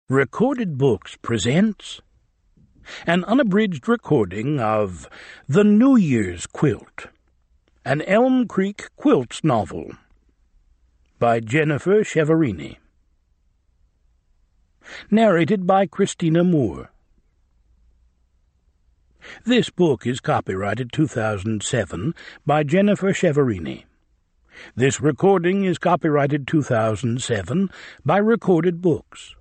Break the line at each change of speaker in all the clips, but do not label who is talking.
Recorded Books presents an unabridged recording of The New Year's Quilt, an Elm Creek Quilts novel by Jennifer Cheverini. Narrated by Christina Moore. This book is copyrighted 2007 by Jennifer Cheverini. This recording is copyrighted 2007 by Recorded Books.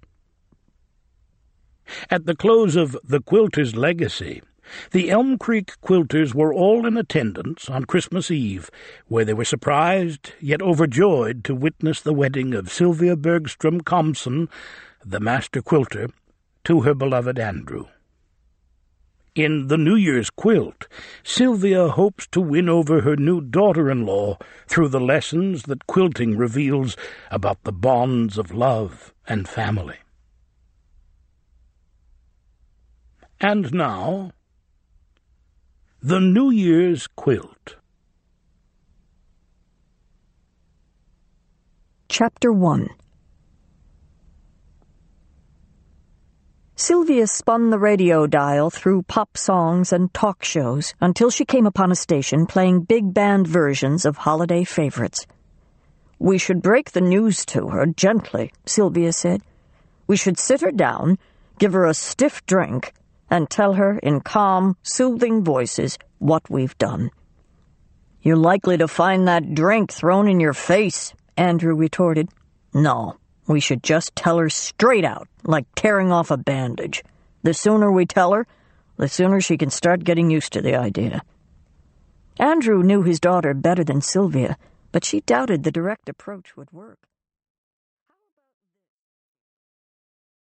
At the close of The Quilter's Legacy, the Elm Creek Quilters were all in attendance on Christmas Eve, where they were surprised yet overjoyed to witness the wedding of Sylvia Bergstrom Compson, the master quilter, to her beloved Andrew. In The New Year's Quilt, Sylvia hopes to win over her new daughter-in-law through the lessons that quilting reveals about the bonds of love and family. And now, The New Year's Quilt.
Chapter 1. Sylvia spun the radio dial through pop songs and talk shows until she came upon a station playing big band versions of holiday favorites. "We should break the news to her gently," Sylvia said. "We should sit her down, give her a stiff drink, and tell her in calm, soothing voices what we've done." "You're likely to find that drink thrown in your face," Andrew retorted. "No, we should just tell her straight out, like tearing off a bandage. The sooner we tell her, the sooner she can start getting used to the idea." Andrew knew his daughter better than Sylvia, but she doubted the direct approach would work.